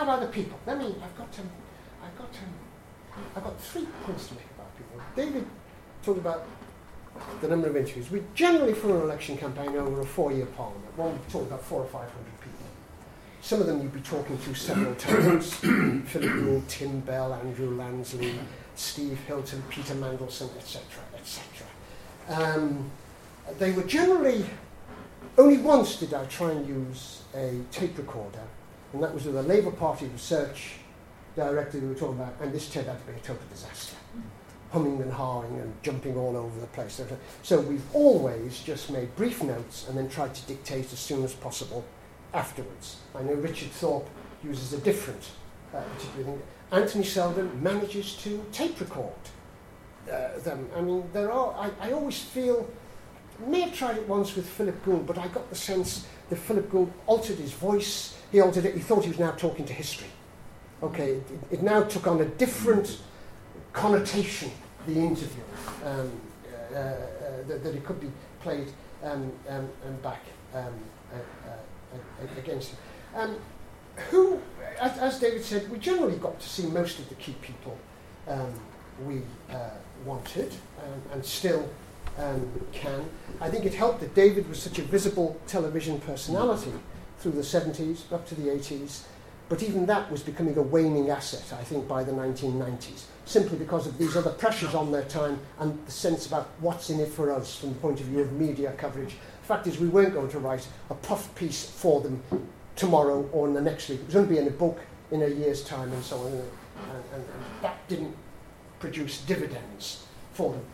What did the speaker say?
how about the people? I've got 3 points to make about people. David talked about the number of interviews. We generally, for an election campaign over a 4-year parliament, we talk about 400 or 500 people. Some of them you'd be talking to several times. Philip Gould, Tim Bell, Andrew Lansley, Steve Hilton, Peter Mandelson, etc., etc. They were generally, only once did I try and use a tape recorder, and that was with a Labour Party research director who were talking about, and this turned out to be a total disaster. Humming and hawing and jumping all over the place. So we've always just made brief notes and then tried to dictate as soon as possible afterwards. I know Richard Thorpe uses a different particular thing. Anthony Selden manages to tape record them. I mean, I always feel, I may have tried it once with Philip Gould, but I got the sense that Philip Gould altered his voice. He altered it. He thought he was now talking to history. Okay, it now took on a different connotation, the interview, that it could be played back against him. Who, as David said, we generally got to see most of the key people we wanted and still can. I think it helped that David was such a visible television personality through the 70s up to the 80s, but even that was becoming a waning asset, I think, by the 1990s, simply because of these other pressures on their time and the sense about what's in it for us from the point of view of media coverage. The fact is, we weren't going to write a puff piece for them tomorrow or in the next week. It was going to be in a book in a year's time and so on, and that didn't produce dividends for them.